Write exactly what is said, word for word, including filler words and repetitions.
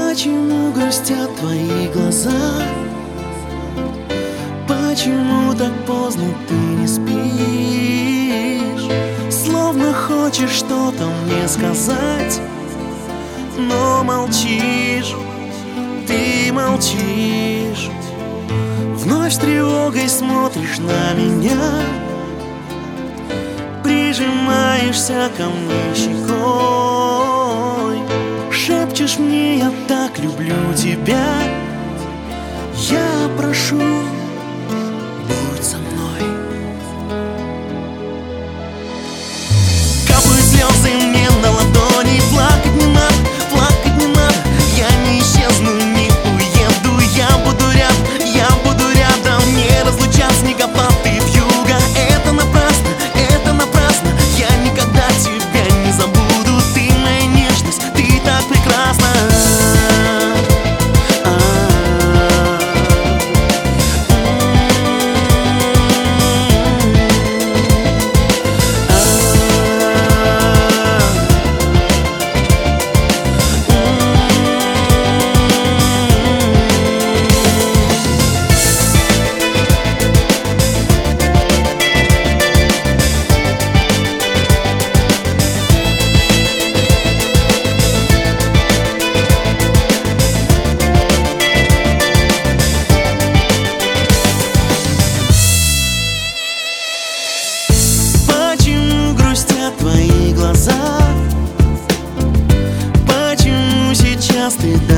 Почему грустят твои глаза? Почему так поздно ты не спишь? Словно хочешь что-то мне сказать, но молчишь, ты молчишь. Вновь с тревогой смотришь на меня, прижимаешься ко мне щекой, шепчешь мне: я так люблю тебя. Я прошу, будь со мной. Капают слезы мне на ладони, плакать не надо, плакать не надо. Я не исчезну, не уеду, я буду рядом, я буду рядом. Не разлучат снегопады вьюга. Это напрасно, это напрасно. Я никогда тебя не забуду. Ты моя нежность, ты так прекрасна. Твои глаза, почему сейчас ты